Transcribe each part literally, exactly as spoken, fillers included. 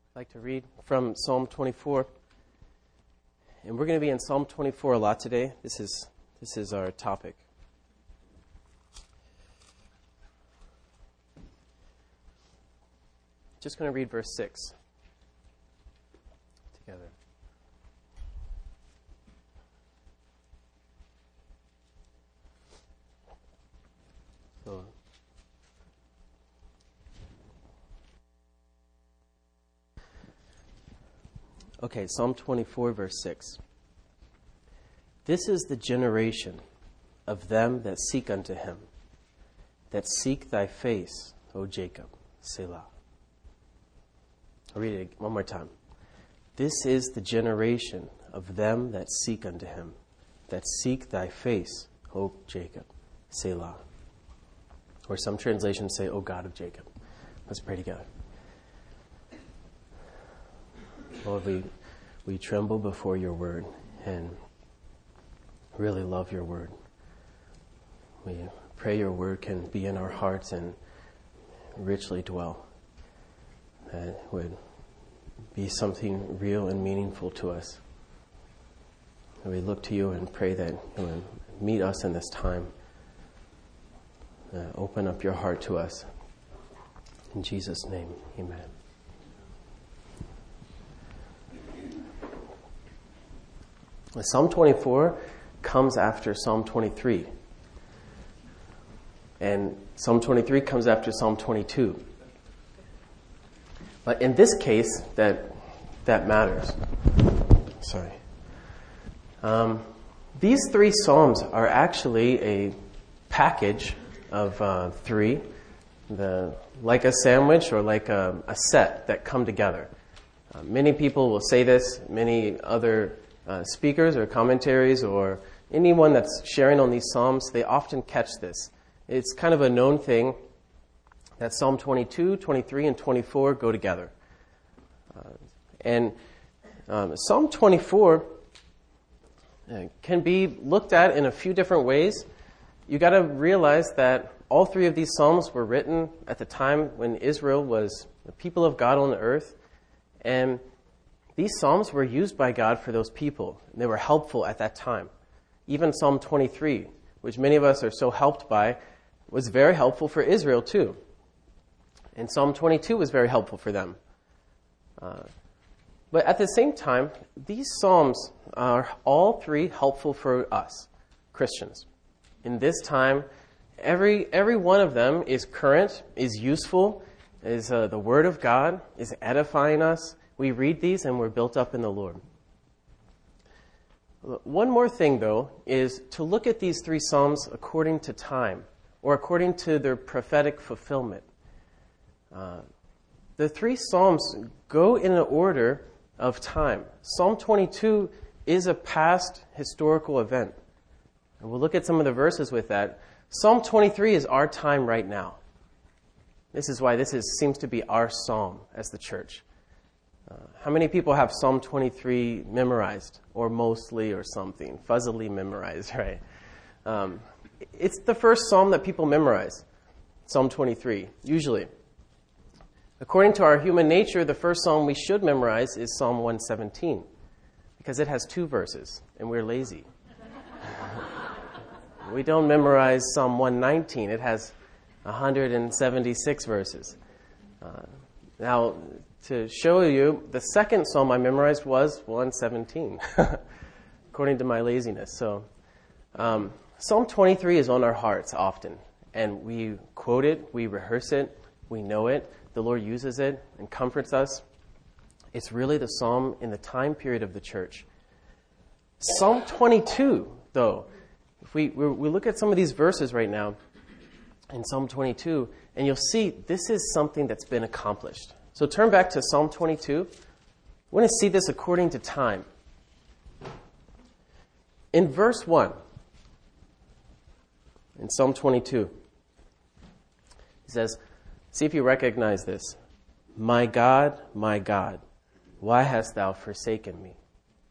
I'd like to read from Psalm twenty-four. And we're going to be in Psalm twenty-four a lot today. This is this is our topic. Just going to read verse six together. So, okay, Psalm twenty-four, verse six. This is the generation of them that seek unto him, that seek thy face, O Jacob, Selah. I'll read it one more time. This is the generation of them that seek unto him, that seek thy face, O Jacob, Selah. Or some translations say, O God of Jacob. Let's pray together. Lord, we, we tremble before your word and really love your word. We pray your word can be in our hearts and richly dwell. That it would be something real and meaningful to us. And we look to you and pray that you would meet us in this time. Uh, open up your heart to us. In Jesus' name, amen. Psalm twenty-four comes after Psalm twenty-three. And Psalm twenty-three comes after Psalm twenty-two. But in this case, that that matters. Sorry. Um, these three Psalms are actually a package of uh, three, the like a sandwich or like a, a set that come together. Uh, many people will say this. Many other uh, speakers or commentaries or anyone that's sharing on these Psalms, they often catch this. It's kind of a known thing that Psalm twenty-two, twenty-three, and twenty-four go together. Uh, and um, Psalm twenty-four uh, can be looked at in a few different ways. You got to realize that all three of these Psalms were written at the time when Israel was the people of God on the earth. And these Psalms were used by God for those people. They were helpful at that time. Even Psalm twenty-three, which many of us are so helped by, was very helpful for Israel too. And Psalm twenty-two was very helpful for them. Uh, but at the same time, these Psalms are all three helpful for us, Christians. In this time, every every one of them is current, is useful, is uh, the Word of God, is edifying us. We read these and we're built up in the Lord. One more thing, though, is to look at these three Psalms according to time, or according to their prophetic fulfillment. Uh, the three Psalms go in an order of time. Psalm twenty-two is a past historical event. And we'll look at some of the verses with that. Psalm twenty-three is our time right now. This is why this is, seems to be our psalm as the church. Uh, how many people have Psalm twenty-three memorized, or mostly, or something, fuzzily memorized, right? Um, it's the first psalm that people memorize, Psalm twenty-three, usually. According to our human nature, the first psalm we should memorize is Psalm one seventeen, because it has two verses, and we're lazy. We don't memorize Psalm one nineteen. It has one hundred seventy-six verses. Uh, now, to show you, the second psalm I memorized was one seventeen, according to my laziness. So, um, Psalm twenty-three is on our hearts often, and we quote it, we rehearse it, we know it. The Lord uses it and comforts us. It's really the psalm in the time period of the church. Psalm twenty-two, though, if we we look at some of these verses right now in Psalm twenty-two, and you'll see this is something that's been accomplished. So turn back to Psalm twenty-two. We want to see this according to time. In verse one, in Psalm twenty-two, he says, see if you recognize this. My God, my God, why hast thou forsaken me?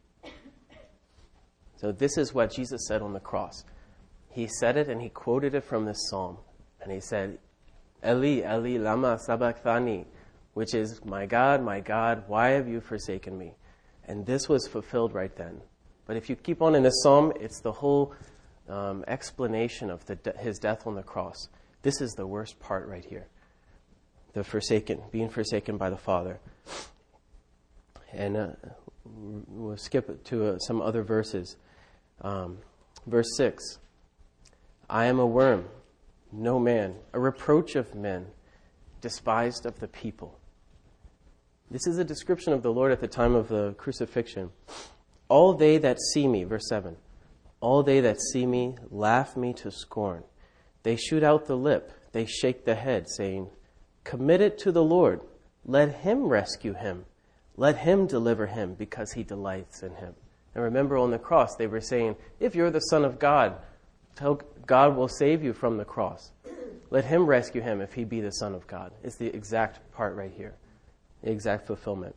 So this is what Jesus said on the cross. He said it and he quoted it from this psalm. And he said, Eli, Eli, lama sabachthani, which is, my God, my God, why have you forsaken me? And this was fulfilled right then. But if you keep on in this psalm, it's the whole um, explanation of the de- his death on the cross. This is the worst part right here. The forsaken, being forsaken by the Father. And uh, we'll skip to uh, some other verses. Um, verse six. I am a worm, no man, a reproach of men, despised of the people. This is a description of the Lord at the time of the crucifixion. All they that see me, verse seven, all they that see me laugh me to scorn. They shoot out the lip, they shake the head, saying, commit it to the Lord. Let him rescue him. Let him deliver him, because he delights in him. And remember, on the cross, they were saying, if you're the Son of God, tell God will save you from the cross. Let him rescue him if he be the Son of God. It's the exact part right here. The exact fulfillment.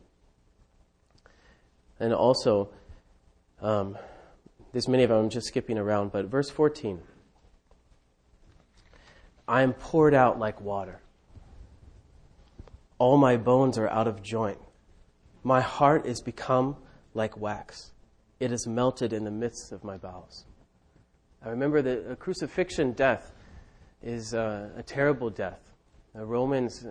And also, um, there's many of them, I'm just skipping around, but verse fourteen. I am poured out like water. All my bones are out of joint. My heart is become like wax. It is melted in the midst of my bowels. I remember that a crucifixion death is uh, a terrible death. The Romans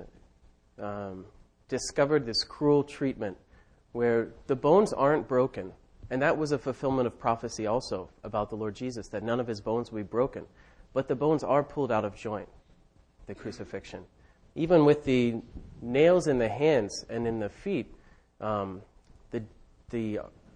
um, discovered this cruel treatment where the bones aren't broken. And that was a fulfillment of prophecy also about the Lord Jesus, that none of his bones would be broken. But the bones are pulled out of joint, the crucifixion. Even with the nails in the hands and in the feet, um, the the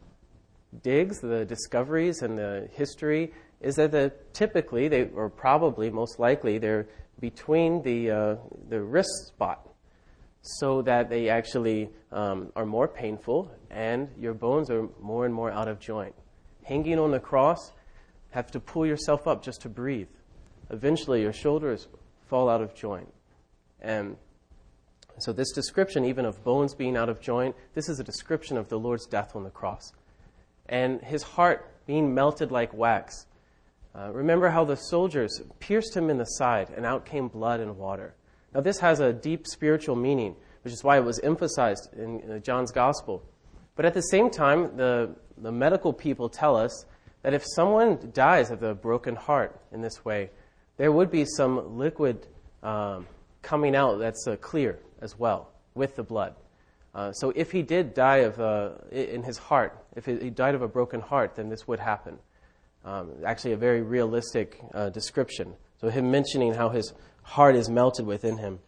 digs, the discoveries, and the history is that the, typically, they or probably, most likely, they're between the uh, the wrist spot, so that they actually um, are more painful and your bones are more and more out of joint. Hanging on the cross, have to pull yourself up just to breathe. Eventually, your shoulders fall out of joint. And so this description, even of bones being out of joint, this is a description of the Lord's death on the cross. And his heart being melted like wax. Uh, remember how the soldiers pierced him in the side, and out came blood and water. Now this has a deep spiritual meaning, which is why it was emphasized in uh, John's Gospel. But at the same time, the, the medical people tell us that if someone dies of a broken heart in this way, there would be some liquid um, coming out that's uh, clear as well with the blood. Uh, so if he did die of uh, in his heart, if he died of a broken heart, then this would happen. Um, actually, a very realistic uh, description. So him mentioning how his heart is melted within him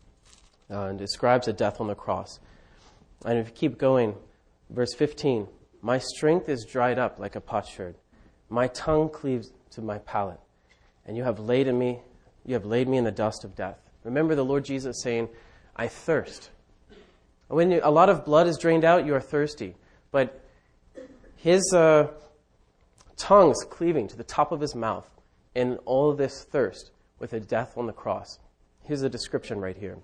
uh, and describes a death on the cross. And if you keep going, verse fifteen, my strength is dried up like a potsherd. My tongue cleaves to my palate. And you have laid in me, you have laid me in the dust of death. Remember the Lord Jesus saying, I thirst. When you, a lot of blood is drained out, you are thirsty. But his uh, tongue's cleaving to the top of his mouth in all of this thirst with a death on the cross. Here's a description right here.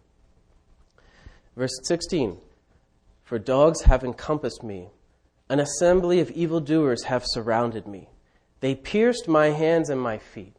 Verse sixteen, for dogs have encompassed me. An assembly of evildoers have surrounded me. They pierced my hands and my feet.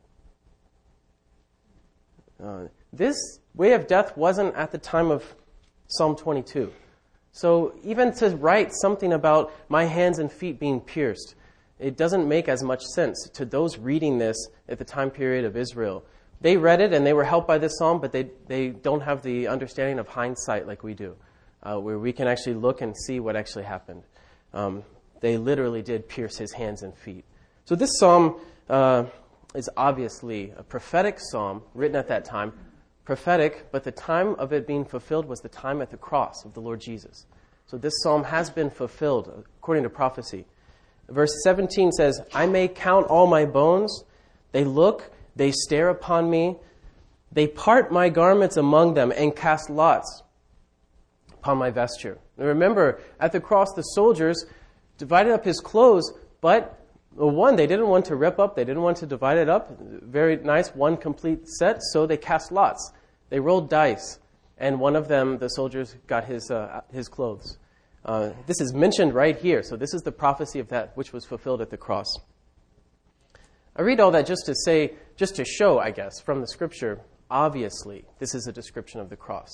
Uh, this way of death wasn't at the time of Psalm twenty-two. So even to write something about my hands and feet being pierced, it doesn't make as much sense to those reading this at the time period of Israel. They read it and they were helped by this psalm, but they, they don't have the understanding of hindsight like we do, uh, where we can actually look and see what actually happened. Um, they literally did pierce his hands and feet. So this psalm uh, is obviously a prophetic psalm written at that time. Prophetic, but the time of it being fulfilled was the time at the cross of the Lord Jesus. So this psalm has been fulfilled according to prophecy. Verse seventeen says, I may count all my bones. They look, they stare upon me. They part my garments among them and cast lots upon my vesture. And remember, at the cross, the soldiers divided up his clothes, but well, one, they didn't want to rip up. They didn't want to divide it up. Very nice, one complete set, so they cast lots. They rolled dice, and one of them, the soldiers, got his uh, his clothes. Uh, this is mentioned right here, so this is the prophecy of that which was fulfilled at the cross. I read all that just to say, just to show, I guess, from the Scripture, obviously, this is a description of the cross.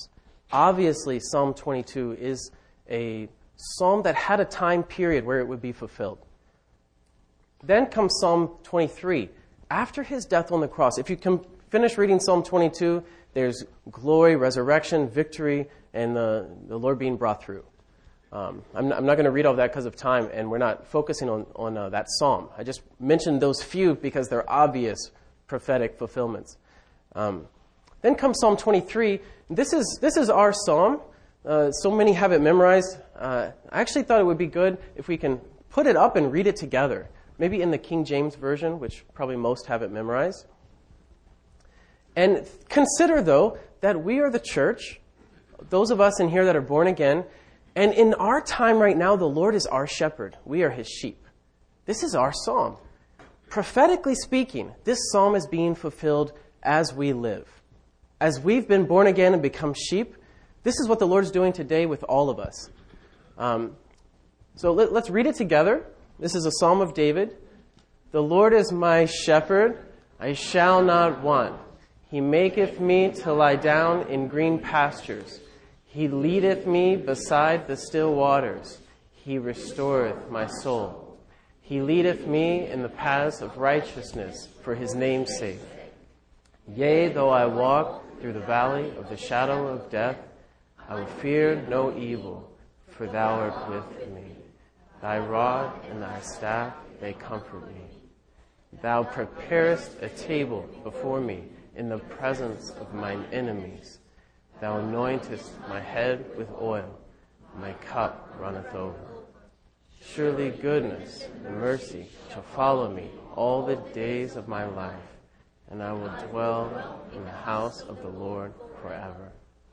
obviously Psalm twenty-two is a psalm that had a time period where it would be fulfilled. Then comes Psalm twenty-three. After his death on the cross, if you can finish reading Psalm twenty-two, there's glory, resurrection, victory, and the, the Lord being brought through. Um, I'm not, I'm not going to read all that because of time, and we're not focusing on, on uh, that psalm. I just mentioned those few because they're obvious prophetic fulfillments. Um, then comes Psalm twenty-three. This is this is our psalm. Uh, so many have it memorized. Uh, I actually thought it would be good if we can put it up and read it together. Maybe in the King James Version, which probably most have it memorized. And consider, though, that we are the church, those of us in here that are born again, and in our time right now, the Lord is our shepherd. We are his sheep. This is our psalm. Prophetically speaking, this psalm is being fulfilled as we live. As we've been born again and become sheep, this is what the Lord is doing today with all of us. Um, so let, let's read it together. This is a Psalm of David. The Lord is my shepherd, I shall not want. He maketh me to lie down in green pastures. He leadeth me beside the still waters. He restoreth my soul. He leadeth me in the paths of righteousness for his name's sake. Yea, though I walk through the valley of the shadow of death, I will fear no evil, for thou art with me. Thy rod and thy staff, they comfort me. Thou preparest a table before me in the presence of mine enemies. Thou anointest my head with oil, my cup runneth over. Surely goodness and mercy shall follow me all the days of my life, and I will dwell in the house of the Lord forever.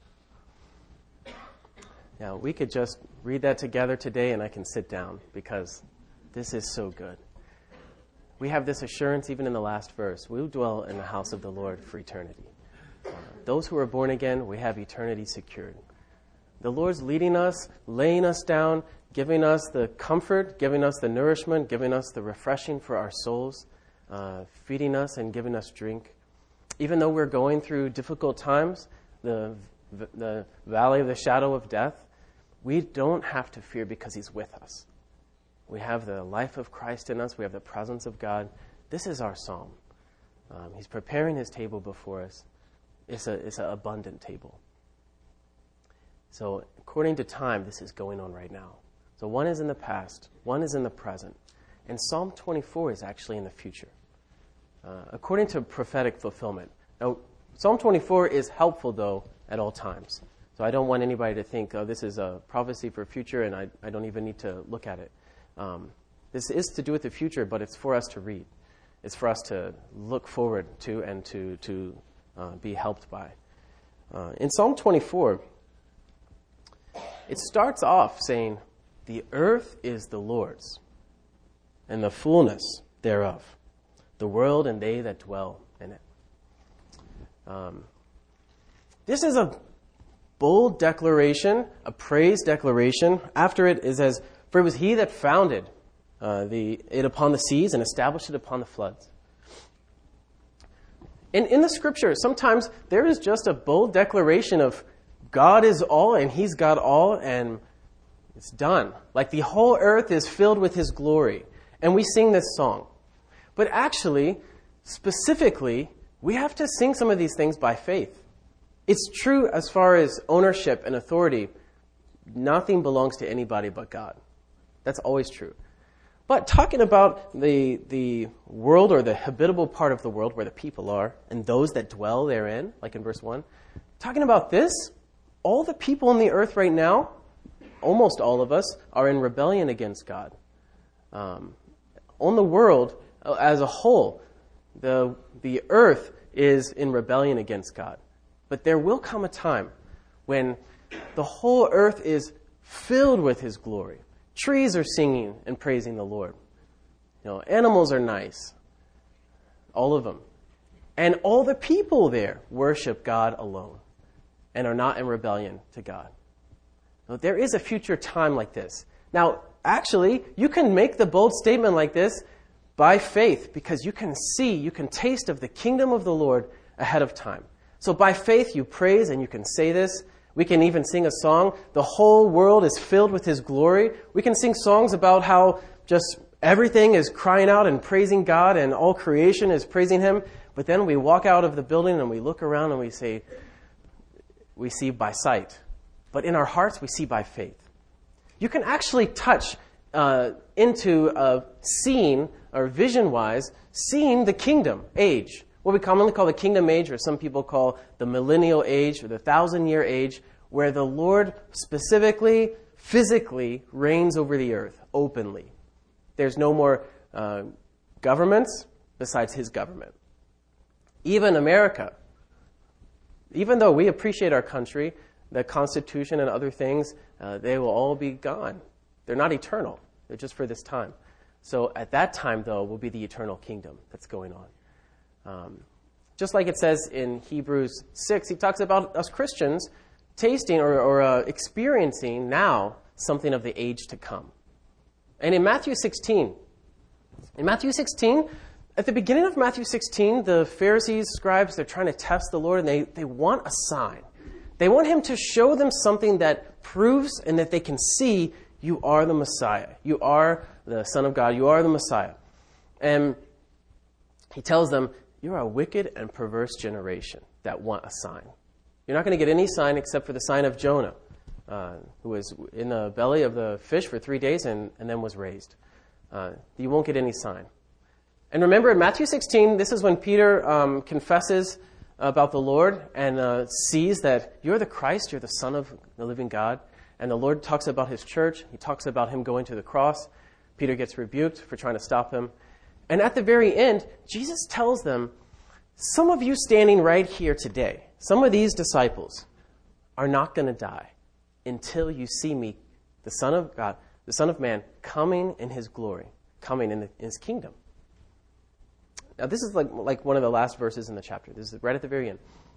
Now, we could just read that together today and I can sit down because this is so good. We have this assurance even in the last verse. We will dwell in the house of the Lord for eternity. Uh, those who are born again, we have eternity secured. The Lord's leading us, laying us down, giving us the comfort, giving us the nourishment, giving us the refreshing for our souls, uh, feeding us and giving us drink. Even though we're going through difficult times, the, the valley of the shadow of death, we don't have to fear because he's with us. We have the life of Christ in us. We have the presence of God. This is our psalm. Um, he's preparing his table before us. It's a it's an abundant table. So according to time, this is going on right now. So one is in the past, one is in the present, and Psalm twenty-four is actually in the future. Uh, according to prophetic fulfillment. Now, Psalm twenty-four is helpful, though, at all times. So I don't want anybody to think, oh, this is a prophecy for future, and I, I don't even need to look at it. Um, this is to do with the future, but it's for us to read. It's for us to look forward to and to, to uh, be helped by. Uh, in Psalm twenty-four, it starts off saying, the earth is the Lord's, and the fullness thereof, the world and they that dwell in it. Um, this is a bold declaration, a praise declaration. After it is as, for it was he that founded uh, the it upon the seas and established it upon the floods. In, in the scripture, sometimes there is just a bold declaration of God is all and he's got all and it's done. Like the whole earth is filled with his glory. And we sing this song. But actually, specifically, we have to sing some of these things by faith. It's true as far as ownership and authority. Nothing belongs to anybody but God. That's always true. But talking about the the world or the habitable part of the world where the people are and those that dwell therein, like in verse one, talking about this, all the people on the earth right now, almost all of us, are in rebellion against God. Um, on the world as a whole, the the earth is in rebellion against God. But there will come a time when the whole earth is filled with his glory. Trees are singing and praising the Lord. You know, animals are nice. All of them. And all the people there worship God alone and are not in rebellion to God. Now, there is a future time like this. Now, actually, you can make the bold statement like this by faith because you can see, you can taste of the kingdom of the Lord ahead of time. So by faith, you praise and you can say this. We can even sing a song, the whole world is filled with His glory. We can sing songs about how just everything is crying out and praising God and all creation is praising Him. But then we walk out of the building and we look around and we say, we see by sight. But in our hearts, we see by faith. You can actually touch uh, into a seeing, or vision-wise, seeing the kingdom age. What we commonly call the kingdom age, or some people call the millennial age, or the thousand-year age, where the Lord specifically, physically reigns over the earth openly. There's no more uh, governments besides His government. Even America, even though we appreciate our country, the Constitution and other things, uh, they will all be gone. They're not eternal. They're just for this time. So at that time, though, will be the eternal kingdom that's going on. Um, just like it says in Hebrews six, he talks about us Christians tasting or, or uh, experiencing now something of the age to come. And in Matthew sixteen, in Matthew sixteen, at the beginning of Matthew sixteen, the Pharisees, scribes, they're trying to test the Lord, and they, they want a sign. They want Him to show them something that proves and that they can see you are the Messiah. You are the Son of God. You are the Messiah. And He tells them, you're a wicked and perverse generation that want a sign. You're not going to get any sign except for the sign of Jonah, uh, who was in the belly of the fish for three days and, and then was raised. Uh, you won't get any sign. And remember, in Matthew sixteen, this is when Peter um, confesses about the Lord and uh, sees that you're the Christ, you're the Son of the living God. And the Lord talks about His church. He talks about Him going to the cross. Peter gets rebuked for trying to stop him. And at the very end, Jesus tells them, some of you standing right here today, some of these disciples are not going to die until you see me, the Son of God, the Son of Man, coming in His glory, coming in, the, in His kingdom. Now, this is like, like one of the last verses in the chapter. This is right at the very end.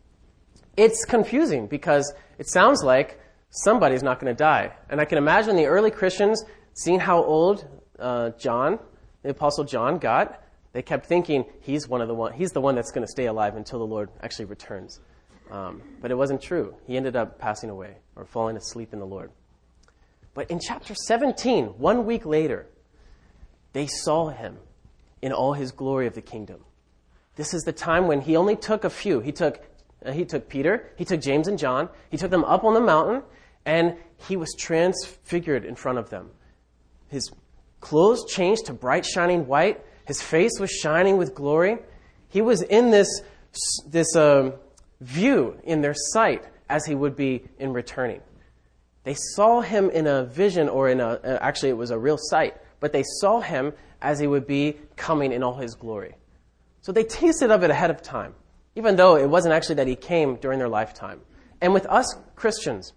It's confusing because it sounds like somebody's not going to die. And I can imagine the early Christians seeing how old uh, John, the Apostle John, got. They kept thinking he's one of the one. He's the one that's going to stay alive until the Lord actually returns. Um, but it wasn't true. He ended up passing away or falling asleep in the Lord. But in chapter seventeen, one week later, they saw Him in all His glory of the kingdom. This is the time when He only took a few. He took uh, he took Peter, He took James and John, He took them up on the mountain, and He was transfigured in front of them. His clothes changed to bright shining white. His face was shining with glory. He was in this, this uh, view in their sight as He would be in returning. They saw Him in a vision, or in a, actually it was a real sight, but they saw Him as He would be coming in all His glory. So they tasted of it ahead of time, even though it wasn't actually that He came during their lifetime. And with us Christians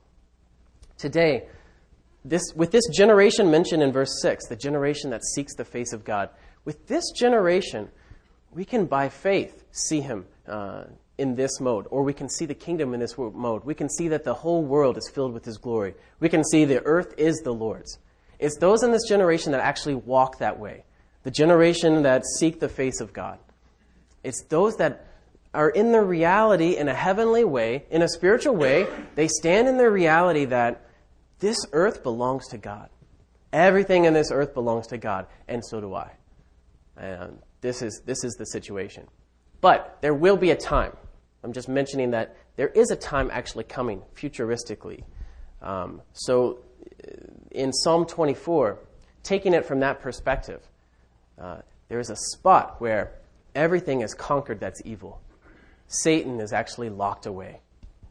today, this, with this generation mentioned in verse six, the generation that seeks the face of God, with this generation, we can by faith see Him uh, in this mode, or we can see the kingdom in this mode. We can see that the whole world is filled with His glory. We can see the earth is the Lord's. It's those in this generation that actually walk that way, the generation that seek the face of God. It's those that are in their reality in a heavenly way, in a spiritual way. They stand in their reality that this earth belongs to God. Everything in this earth belongs to God, and so do I. And this is this is the situation. But there will be a time. I'm just mentioning that there is a time actually coming futuristically. Um, so in Psalm twenty-four, taking it from that perspective, uh, there is a spot where everything is conquered that's evil. Satan is actually locked away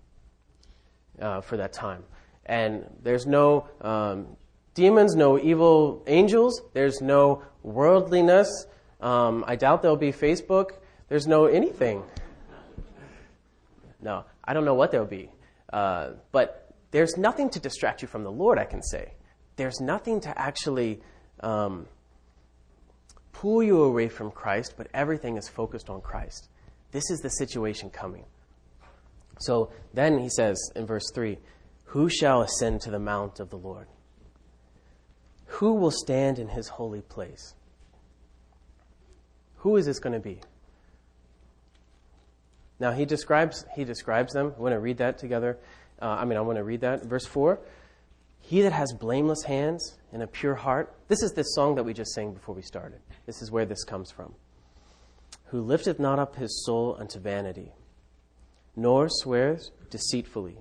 uh, for that time. And there's no um, demons, no evil angels. There's no worldliness. Um, I doubt there'll be Facebook. There's no anything. No, I don't know what there'll be. Uh, but there's nothing to distract you from the Lord, I can say. There's nothing to actually um, pull you away from Christ, but everything is focused on Christ. This is the situation coming. So then he says in verse three, who shall ascend to the mount of the Lord? Who will stand in His holy place? Who is this going to be? Now he describes he describes them. I want to read that together. Uh, I mean, I want to read that. Verse four. He that has blameless hands and a pure heart. This is this song that we just sang before we started. This is where this comes from. Who lifteth not up his soul unto vanity, nor swears deceitfully.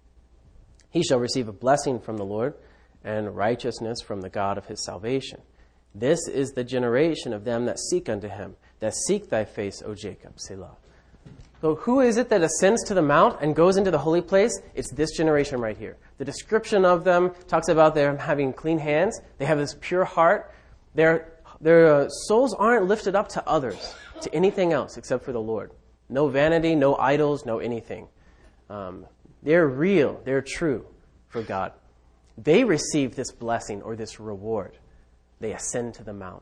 He shall receive a blessing from the Lord, and righteousness from the God of his salvation. This is the generation of them that seek unto him, that seek thy face, O Jacob, Selah. So who is it that ascends to the mount and goes into the holy place? It's this generation right here. The description of them talks about them having clean hands. They have this pure heart. Their, their uh, souls aren't lifted up to others, to anything else except for the Lord. No vanity, no idols, no anything. Um, they're real. They're true for God. They receive this blessing or this reward. They ascend to the mount.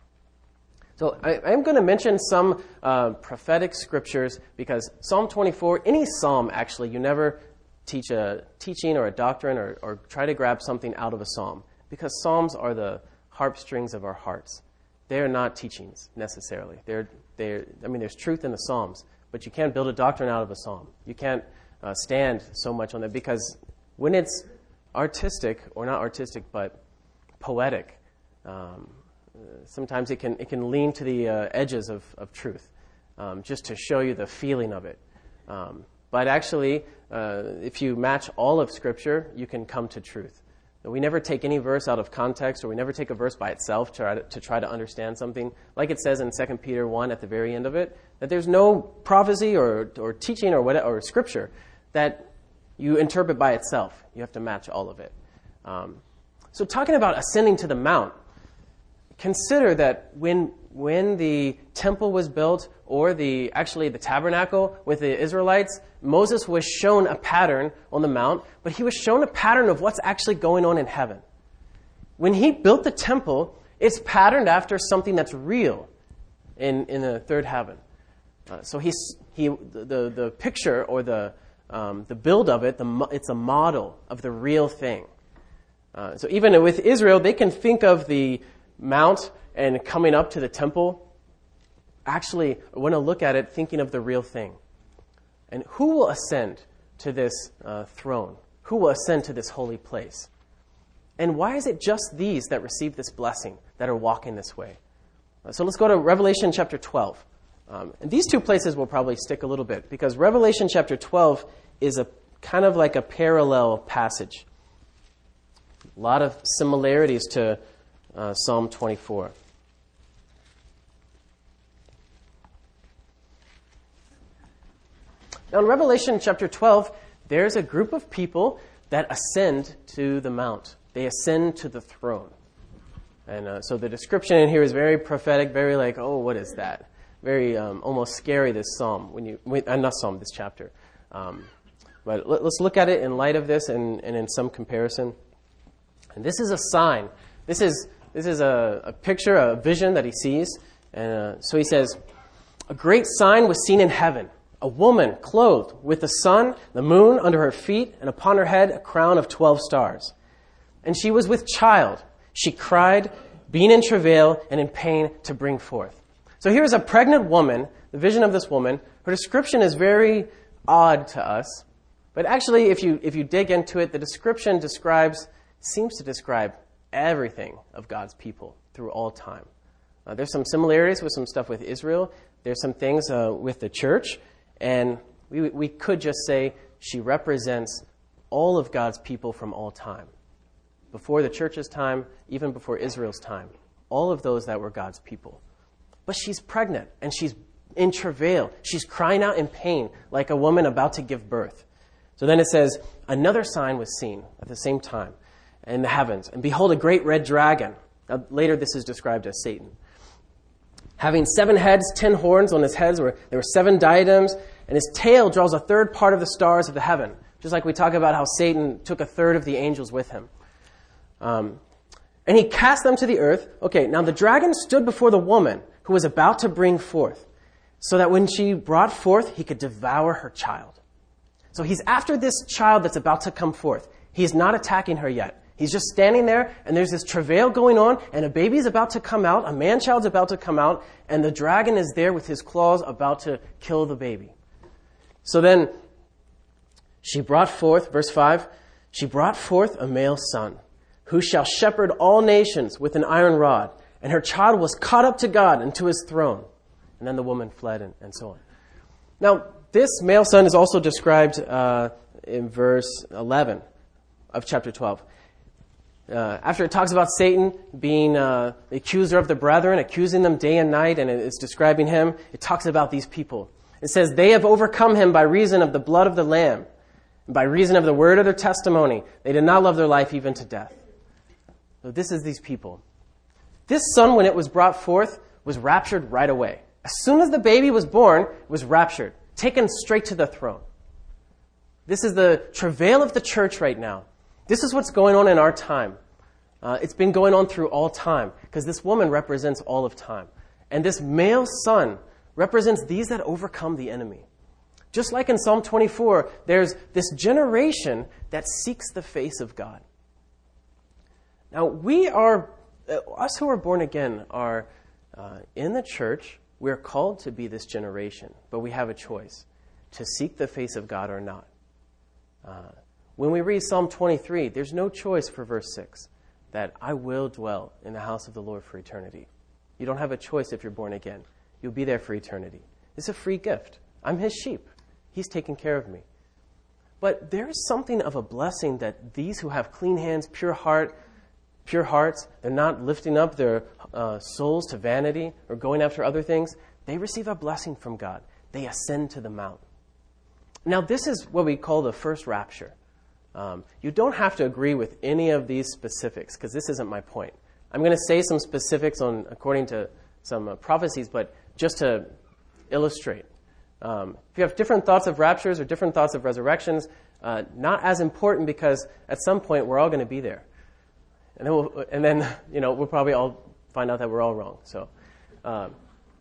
So I, I'm going to mention some uh, prophetic scriptures because Psalm twenty-four, any psalm actually, you never teach a teaching or a doctrine or, or try to grab something out of a psalm because psalms are the harp strings of our hearts. They're not teachings necessarily. They're, they're, I mean, there's truth in the psalms, but you can't build a doctrine out of a psalm. You can't uh, stand so much on that because when it's artistic, or not artistic, but poetic, um, sometimes it can it can lean to the uh, edges of, of truth, um, just to show you the feeling of it. Um, but actually, uh, if you match all of Scripture, you can come to truth. We never take any verse out of context, or we never take a verse by itself to try to, to try to understand something. Like it says in Second Peter one at the very end of it, that there's no prophecy or or teaching or what or Scripture that you interpret by itself. You have to match all of it. Um, so talking about ascending to the mount, consider that when when the temple was built, or the actually the tabernacle with the Israelites, Moses was shown a pattern on the mount, but he was shown a pattern of what's actually going on in heaven. When he built the temple, it's patterned after something that's real in, in the third heaven. Uh, so he's, he the, the picture or the um, the build of it, the, it's a model of the real thing. Uh, so even with Israel, they can think of the mount and coming up to the temple. Actually, I want to look at it thinking of the real thing. And who will ascend to this uh, throne? Who will ascend to this holy place? And why is it just these that receive this blessing, that are walking this way? Uh, so let's go to Revelation chapter twelve. Um, and these two places will probably stick a little bit, because Revelation chapter twelve is a kind of like a parallel passage. A lot of similarities to uh, Psalm twenty-four. Now in Revelation chapter twelve, there's a group of people that ascend to the mount. They ascend to the throne. And uh, so the description in here is very prophetic, very like, oh, what is that? Very um, almost scary, this psalm, when you, uh, not psalm, this chapter. Um, but let, let's look at it in light of this and, and in some comparison. And this is a sign. This is this is a, a picture, a vision that he sees. And uh, so he says, a great sign was seen in heaven. A woman clothed with the sun, the moon under her feet, and upon her head a crown of twelve stars. And she was with child. She cried, being in travail and in pain to bring forth. So here's a pregnant woman, the vision of this woman. Her description is very odd to us. But actually, if you if you dig into it, the description describes, seems to describe everything of God's people through all time. Uh, there's some similarities with some stuff with Israel. There's some things uh, with the church. And we we could just say she represents all of God's people from all time. Before the church's time, even before Israel's time. All of those that were God's people. But she's pregnant and she's in travail. She's crying out in pain like a woman about to give birth. So then it says, another sign was seen at the same time in the heavens. And behold, a great red dragon. Now, later this is described as Satan. Having seven heads, ten horns on his heads, were there were seven diadems, and his tail draws a third part of the stars of the heaven. Just like we talk about how Satan took a third of the angels with him. Um, and he cast them to the earth. Okay, now the dragon stood before the woman who was about to bring forth, so that when she brought forth, he could devour her child. So he's after this child that's about to come forth. He's not attacking her yet. He's just standing there, and there's this travail going on, and a baby's about to come out, a man-child's about to come out, and the dragon is there with his claws about to kill the baby. So then She brought forth, verse five, she brought forth a male son, who shall shepherd all nations with an iron rod, and her child was caught up to God and to his throne. And then the woman fled, and, and so on. Now, this male son is also described uh, in verse eleven of chapter twelve. Uh, after it talks about Satan being uh, the accuser of the brethren, accusing them day and night, and it's describing him, it talks about these people. It says, they have overcome him by reason of the blood of the Lamb, and by reason of the word of their testimony. They did not love their life even to death. So this is these people. This son, when it was brought forth, was raptured right away. As soon as the baby was born, it was raptured, taken straight to the throne. This is the travail of the church right now. This is what's going on in our time. Uh, it's been going on through all time, because this woman represents all of time. And this male son represents these that overcome the enemy. Just like in Psalm twenty-four, there's this generation that seeks the face of God. Now, we are, uh, us who are born again are uh, in the church. We're called to be this generation, but we have a choice to seek the face of God or not. Uh, when we read Psalm twenty-three, there's no choice for verse six, that I will dwell in the house of the Lord for eternity. You don't have a choice if you're born again. You'll be there for eternity. It's a free gift. I'm his sheep. He's taking care of me. But there is something of a blessing that these who have clean hands, pure heart, pure hearts, they're not lifting up their uh, souls to vanity or going after other things. They receive a blessing from God. They ascend to the mount. Now, this is what we call the first rapture. Um, you don't have to agree with any of these specifics, because this isn't my point. I'm going to say some specifics on according to some uh, prophecies, but just to illustrate. Um, if you have different thoughts of raptures or different thoughts of resurrections, uh, not as important, because at some point we're all going to be there. And then, we'll, and then, you know, we'll probably all find out that we're all wrong. So um,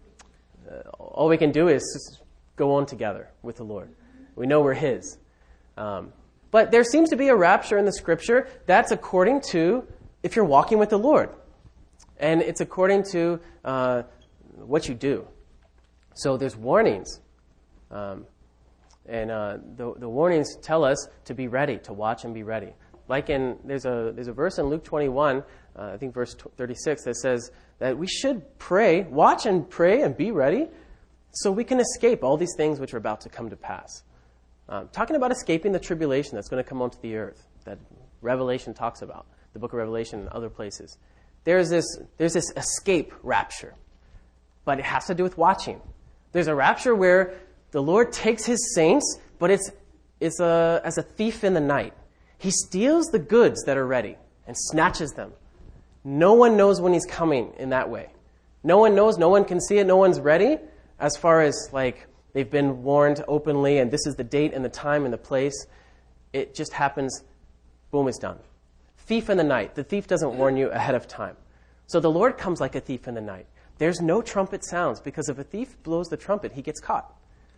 uh, all we can do is just go on together with the Lord. We know we're his. Um, but there seems to be a rapture in the scripture that's according to if you're walking with the Lord. And it's according to uh, what you do. So there's warnings. Um, and uh, the, the warnings tell us to be ready, to watch and be ready. Like in, there's a there's a verse in Luke twenty-one, uh, I think verse thirty-six, that says that we should pray, watch and pray and be ready, so we can escape all these things which are about to come to pass. Um, talking about escaping the tribulation that's going to come onto the earth, that Revelation talks about, the book of Revelation and other places. There's this there's this escape rapture, but it has to do with watching. There's a rapture where the Lord takes his saints, but it's it's a, as a thief in the night. He steals the goods that are ready and snatches them. No one knows when he's coming in that way. No one knows, no one can see it, no one's ready as far as like they've been warned openly and this is the date and the time and the place. It just happens, boom, it's done. Thief in the night. The thief doesn't warn you ahead of time. So the Lord comes like a thief in the night. There's no trumpet sounds, because if a thief blows the trumpet, he gets caught.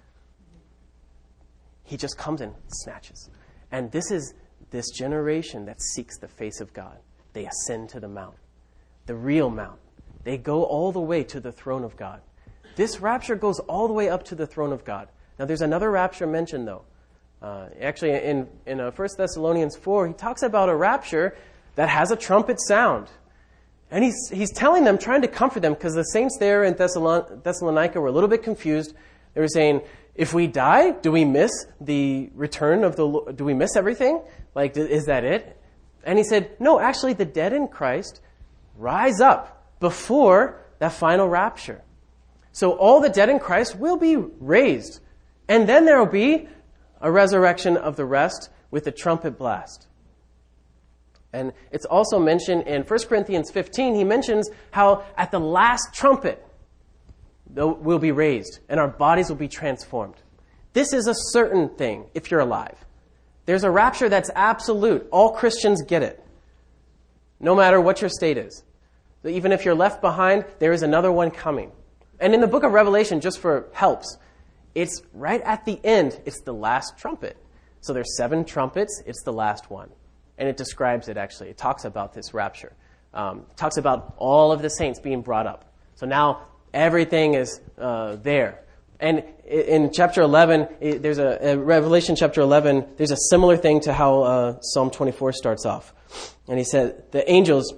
He just comes and snatches. And this is this generation that seeks the face of God. They ascend to the mount, the real mount. They go all the way to the throne of God. This rapture goes all the way up to the throne of God. Now, there's another rapture mentioned, though. Uh, actually, in, in uh, First Thessalonians four, he talks about a rapture that has a trumpet sound. And he's, he's telling them, trying to comfort them, because the saints there in Thessalon- Thessalonica were a little bit confused. They were saying, if we die, do we miss the return of the Lord? Do we miss everything? Like, is that it? And he said, no, actually, the dead in Christ rise up before that final rapture. So all the dead in Christ will be raised. And then there will be a resurrection of the rest with a trumpet blast. And it's also mentioned in First Corinthians fifteen, he mentions how at the last trumpet, we'll be raised and our bodies will be transformed. This is a certain thing if you're alive. There's a rapture that's absolute. All Christians get it, no matter what your state is. So even if you're left behind, there is another one coming. And in the book of Revelation, just for helps, it's right at the end, it's the last trumpet. So there's seven trumpets, it's the last one. And it describes it, actually. It talks about this rapture. Um, it talks about all of the saints being brought up. So now everything is uh, there. And in chapter eleven, there's a, in Revelation chapter eleven, there's a similar thing to how uh, Psalm twenty-four starts off. And he said, the angels,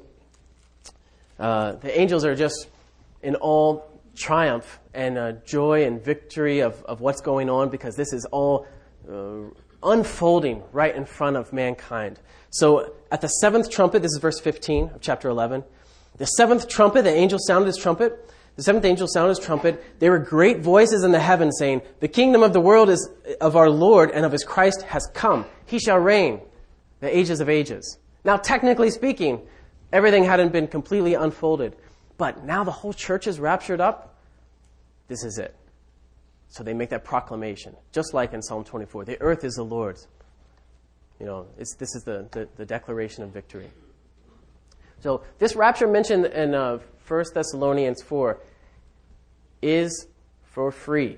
uh, the angels are just in all triumph and uh, joy and victory of, of what's going on, because this is all uh, unfolding right in front of mankind. So at the seventh trumpet, this is verse fifteen of chapter eleven, the seventh trumpet, the angel sounded his trumpet. The seventh angel sounded his trumpet. There were great voices in the heavens saying, the kingdom of the world is of our Lord and of his Christ has come. He shall reign the ages of ages. Now, technically speaking, everything hadn't been completely unfolded. But now the whole church is raptured up. This is it. So they make that proclamation, just like in Psalm twenty-four. The earth is the Lord's. You know, it's, this is the, the, the declaration of victory. So this rapture mentioned in uh, First Thessalonians four is for free.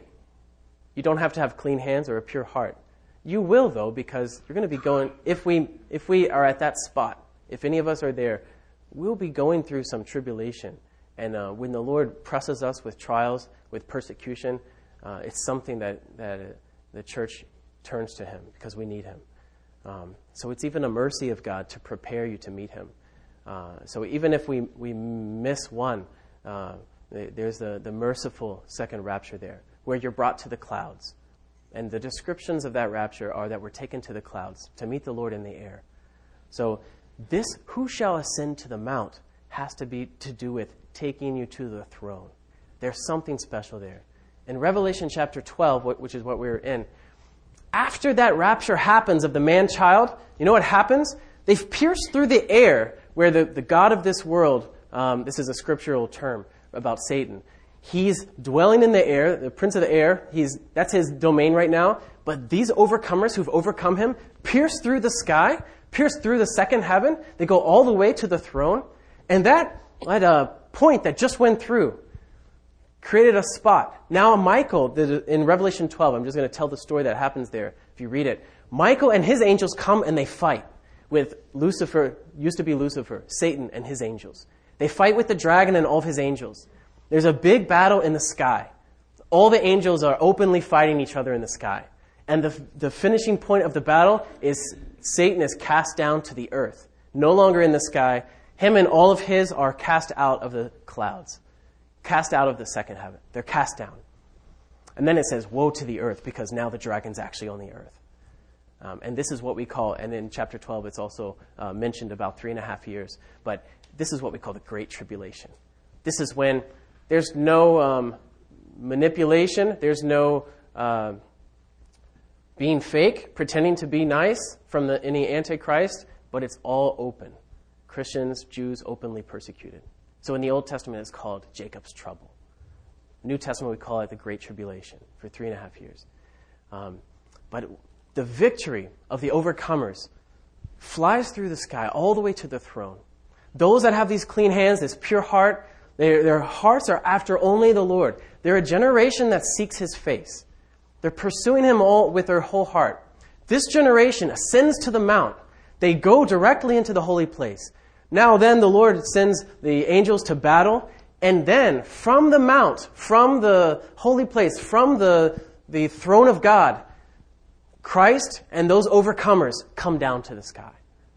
You don't have to have clean hands or a pure heart. You will, though, because you're going to be going, if we if we are at that spot, if any of us are there, we'll be going through some tribulation. And uh, when the Lord presses us with trials, with persecution, uh, it's something that, that uh, the church turns to him because we need him. Um, so it's even a mercy of God to prepare you to meet him. Uh, so even if we, we miss one, uh, there's the, the merciful second rapture there, where you're brought to the clouds. And the descriptions of that rapture are that we're taken to the clouds to meet the Lord in the air. So this, who shall ascend to the mount, has to be to do with taking you to the throne. There's something special there. In Revelation chapter twelve, which is what we're in, after that rapture happens of the man-child, you know what happens? They've pierced through the air where the, the God of this world, um, this is a scriptural term about Satan, he's dwelling in the air, the prince of the air, he's that's his domain right now. But these overcomers who've overcome him pierce through the sky, pierce through the second heaven. They go all the way to the throne. And that, that uh, point that just went through created a spot. Now Michael, the, in Revelation twelve, I'm just going to tell the story that happens there if you read it. Michael and his angels come and they fight with Lucifer, used to be Lucifer, Satan and his angels. They fight with the dragon and all of his angels. There's a big battle in the sky. All the angels are openly fighting each other in the sky. And the, the finishing point of the battle is Satan is cast down to the earth. No longer in the sky. Him and all of his are cast out of the clouds. Cast out of the second heaven. They're cast down. And then it says, woe to the earth, because now the dragon's actually on the earth. Um, and this is what we call, and in chapter twelve it's also uh, mentioned about three and a half years, but this is what we call the Great Tribulation. This is when there's no um, manipulation, there's no uh, being fake, pretending to be nice from the, any Antichrist, but it's all open. Christians, Jews openly persecuted. So in the Old Testament it's called Jacob's trouble. New Testament we call it the Great Tribulation for three and a half years. Um, but the victory of the overcomers flies through the sky all the way to the throne. Those that have these clean hands, this pure heart, their, their hearts are after only the Lord. They're a generation that seeks his face. They're pursuing him all with their whole heart. This generation ascends to the mount. They go directly into the holy place. Now then the Lord sends the angels to battle, and then from the mount, from the holy place, from the, the throne of God, Christ and those overcomers come down to the sky.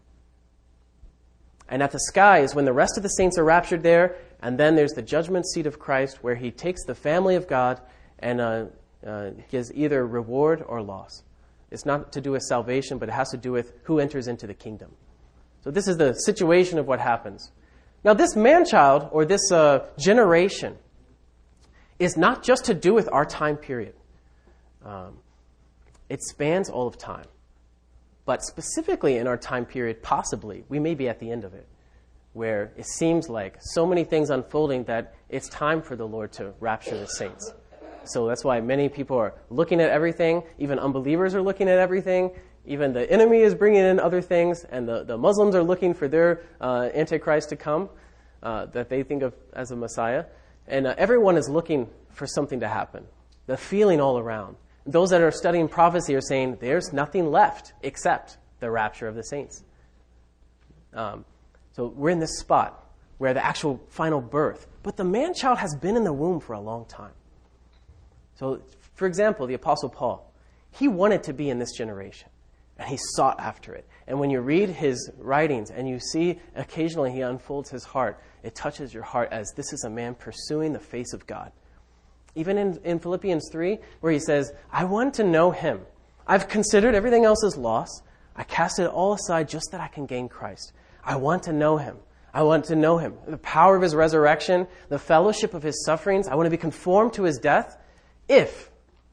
And at the sky is when the rest of the saints are raptured there, and then there's the judgment seat of Christ where he takes the family of God and uh, uh, gives either reward or loss. It's not to do with salvation, but it has to do with who enters into the kingdom. So this is the situation of what happens. Now this man-child, or this uh, generation, is not just to do with our time period. Um, It spans all of time. But specifically in our time period, possibly, we may be at the end of it, where it seems like so many things unfolding that it's time for the Lord to rapture the saints. So that's why many people are looking at everything. Even unbelievers are looking at everything. Even the enemy is bringing in other things, and the, the Muslims are looking for their uh, Antichrist to come, uh, that they think of as a Messiah. And uh, everyone is looking for something to happen. The feeling all around. Those that are studying prophecy are saying there's nothing left except the rapture of the saints. Um, so we're in this spot where the actual final birth. But the man-child has been in the womb for a long time. So, for example, the Apostle Paul, he wanted to be in this generation, and he sought after it. And when you read his writings and you see occasionally he unfolds his heart, it touches your heart as this is a man pursuing the face of God. Even in, in Philippians three, where he says, I want to know him. I've considered everything else as loss. I cast it all aside just that I can gain Christ. I want to know him. I want to know him. The power of his resurrection, the fellowship of his sufferings. I want to be conformed to his death. If,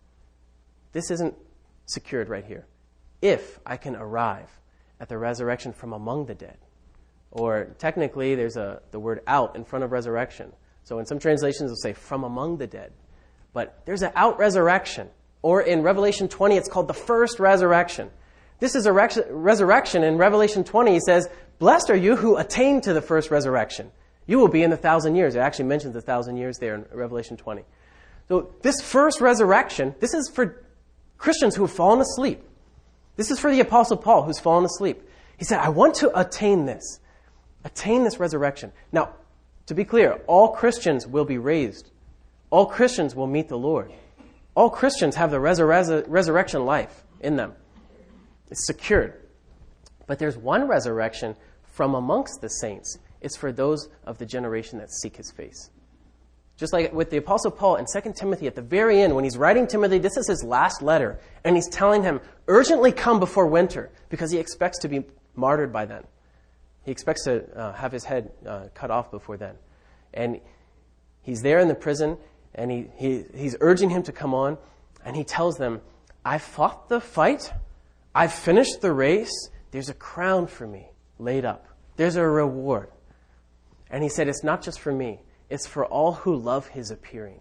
this isn't secured right here, if I can arrive at the resurrection from among the dead. Or technically, there's a the word out in front of resurrection. So in some translations, it'll say from among the dead. But there's an out resurrection. Or in Revelation twenty, it's called the first resurrection. This is a resurrection. In Revelation twenty, he says, blessed are you who attain to the first resurrection. You will be in the thousand years. It actually mentions the thousand years there in Revelation twenty. So this first resurrection, this is for Christians who have fallen asleep. This is for the Apostle Paul who's fallen asleep. He said, I want to attain this. Attain this resurrection. Now, to be clear, all Christians will be raised. All Christians will meet the Lord. All Christians have the resur- resurrection life in them. It's secured. But there's one resurrection from amongst the saints. It's for those of the generation that seek his face. Just like with the Apostle Paul in Second Timothy, at the very end, when he's writing Timothy, this is his last letter, and he's telling him, urgently come before winter, because he expects to be martyred by then. He expects to uh, have his head uh, cut off before then. And he's there in the prison, and he, he he's urging him to come on, and he tells them, I fought the fight, I've finished the race, there's a crown for me laid up. There's a reward. And he said, it's not just for me. It's for all who love his appearing.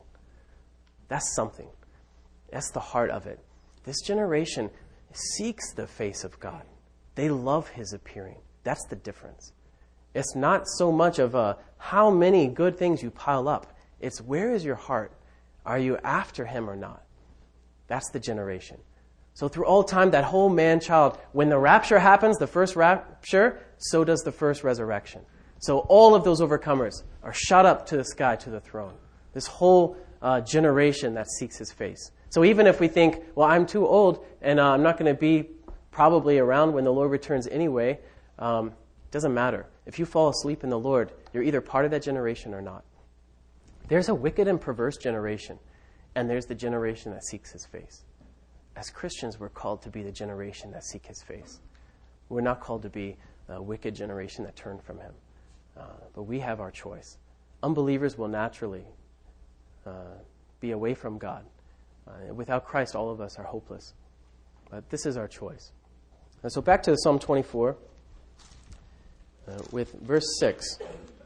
That's something. That's the heart of it. This generation seeks the face of God. They love his appearing. That's the difference. It's not so much of a, how many good things you pile up. It's where is your heart? Are you after him or not? That's the generation. So through all time, that whole man-child, when the rapture happens, the first rapture, so does the first resurrection. So all of those overcomers are shot up to the sky, to the throne. This whole uh, generation that seeks his face. So even if we think, well, I'm too old and uh, I'm not going to be probably around when the Lord returns anyway, um, it doesn't matter. If you fall asleep in the Lord, you're either part of that generation or not. There's a wicked and perverse generation, and there's the generation that seeks his face. As Christians, we're called to be the generation that seek his face. We're not called to be a wicked generation that turn from him. Uh, but we have our choice. Unbelievers will naturally uh, be away from God. Uh, without Christ, all of us are hopeless. But this is our choice. And so back to Psalm twenty-four uh, with verse six.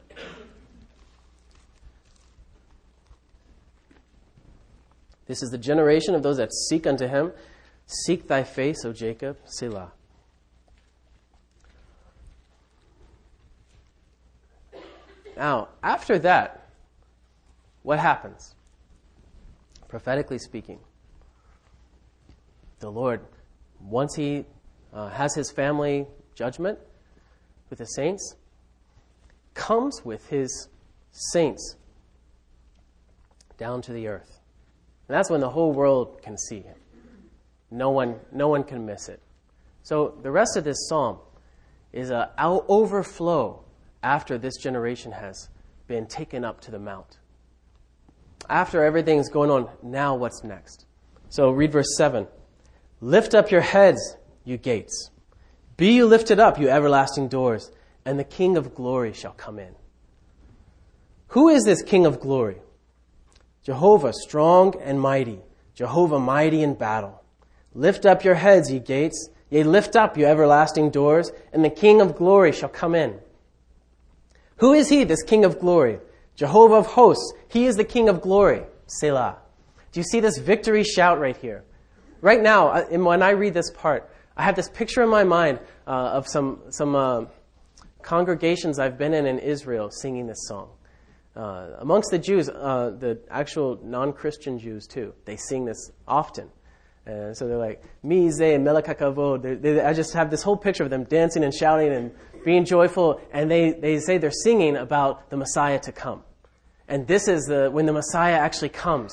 This is the generation of those that seek unto him. Seek thy face, O Jacob, Selah. Now, after that, what happens? Prophetically speaking, the Lord, once he uh, has his family judgment with the saints, comes with his saints down to the earth. And that's when the whole world can see him. No one, no one can miss it. So the rest of this psalm is an overflow after this generation has been taken up to the mount. After everything's going on, now what's next? So read verse seven. Lift up your heads, you gates. Be you lifted up, you everlasting doors, and the King of glory shall come in. Who is this King of glory? Jehovah, strong and mighty. Jehovah, mighty in battle. Lift up your heads, ye gates. Yea, lift up, you everlasting doors, and the King of glory shall come in. Who is he, this King of glory? Jehovah of hosts. He is the King of glory. Selah. Do you see this victory shout right here? Right now, when I read this part, I have this picture in my mind uh, of some some uh, congregations I've been in in Israel singing this song. Uh, amongst the Jews, uh, the actual non-Christian Jews too, they sing this often. And so they're like, Mi ze melech hakavod. I just have this whole picture of them dancing and shouting and being joyful. And they, they say they're singing about the Messiah to come. And this is the when the Messiah actually comes.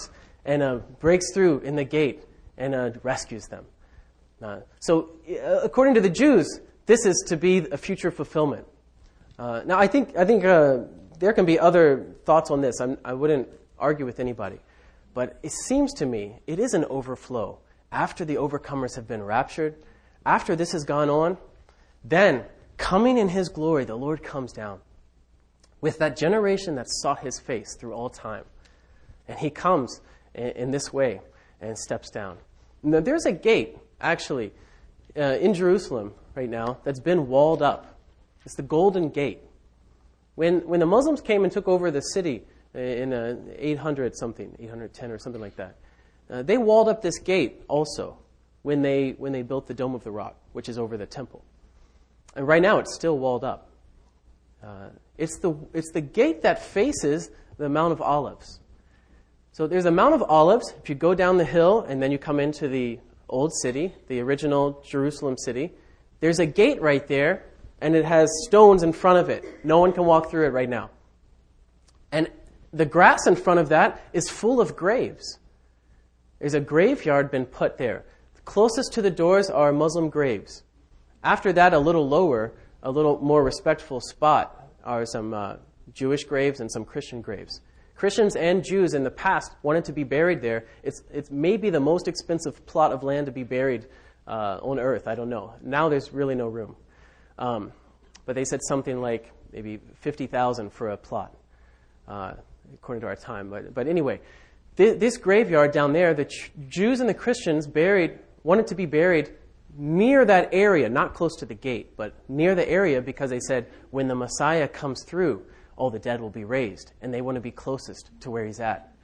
and uh, breaks through in the gate and uh, rescues them. Uh, so uh, according to the Jews, this is to be a future fulfillment. Uh, now, I think I think uh, there can be other thoughts on this. I'm, I wouldn't argue with anybody. But it seems to me it is an overflow. After the overcomers have been raptured, after this has gone on, then coming in his glory, the Lord comes down with that generation that sought his face through all time. And he comes in, in this way and steps down. Now, there's a gate, actually, uh, in Jerusalem right now that's been walled up. It's the Golden Gate. When when the Muslims came and took over the city in uh, eight hundred something, eight hundred ten or something like that, uh, they walled up this gate also when they when they built the Dome of the Rock, which is over the temple. And right now it's still walled up. Uh, it's the it's the gate that faces the Mount of Olives. So there's a Mount of Olives. If you go down the hill and then you come into the old city, the original Jerusalem city, there's a gate right there, and it has stones in front of it. No one can walk through it right now. And the grass in front of that is full of graves. There's a graveyard been put there. Closest to the doors are Muslim graves. After that, a little lower, a little more respectful spot are some uh, Jewish graves and some Christian graves. Christians and Jews in the past wanted to be buried there. It's it's maybe the most expensive plot of land to be buried uh, on earth. I don't know. Now there's really no room. Um, but they said something like maybe fifty thousand for a plot, uh, according to our time. But but anyway, th- this graveyard down there, the ch- Jews and the Christians buried wanted to be buried near that area, not close to the gate, but near the area, because they said when the Messiah comes through, all the dead will be raised, and they want to be closest to where he's at.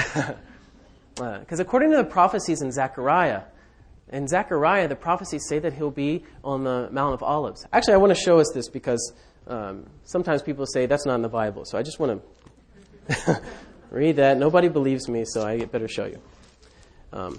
Because uh, according to the prophecies in Zechariah, in Zechariah, the prophecies say that he'll be on the Mount of Olives. Actually, I want to show us this because um, sometimes people say that's not in the Bible. So I just want to read that. Nobody believes me, so I better show you. Um,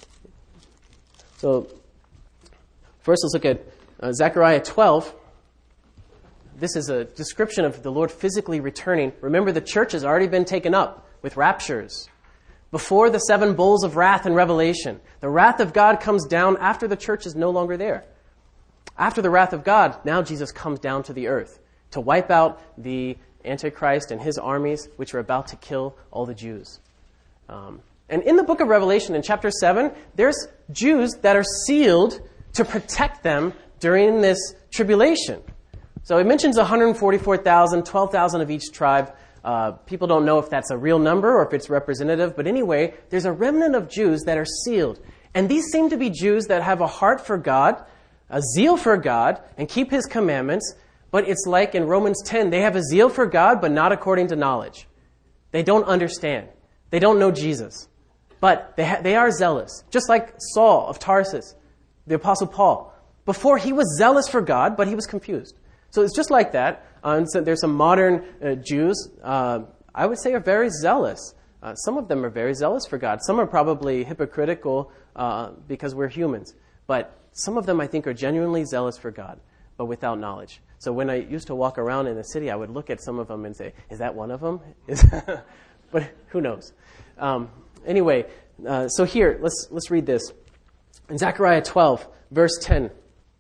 so first, let's look at uh, Zechariah twelve. This is a description of the Lord physically returning. Remember, the church has already been taken up with raptures. Before the seven bowls of wrath in Revelation, the wrath of God comes down after the church is no longer there. After the wrath of God, now Jesus comes down to the earth to wipe out the Antichrist and his armies, which are about to kill all the Jews. Um, and in the book of Revelation, in chapter seven, there's Jews that are sealed to protect them during this tribulation. So it mentions one hundred forty-four thousand, twelve thousand of each tribe. Uh, people don't know if that's a real number or if it's representative. But anyway, there's a remnant of Jews that are sealed. And these seem to be Jews that have a heart for God, a zeal for God, and keep his commandments. But it's like in Romans ten, they have a zeal for God, but not according to knowledge. They don't understand. They don't know Jesus. But they ha- they are zealous. Just like Saul of Tarsus, the Apostle Paul. Before, he was zealous for God, but he was confused. So it's just like that. Uh, and so there's some modern uh, Jews, uh, I would say, are very zealous. Uh, some of them are very zealous for God. Some are probably hypocritical uh, because we're humans. But some of them, I think, are genuinely zealous for God, but without knowledge. So when I used to walk around in the city, I would look at some of them and say, is that one of them? Is but who knows? Um, anyway, uh, so here, let's let's read this. In Zechariah twelve, verse ten.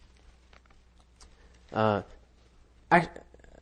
Uh, I, uh,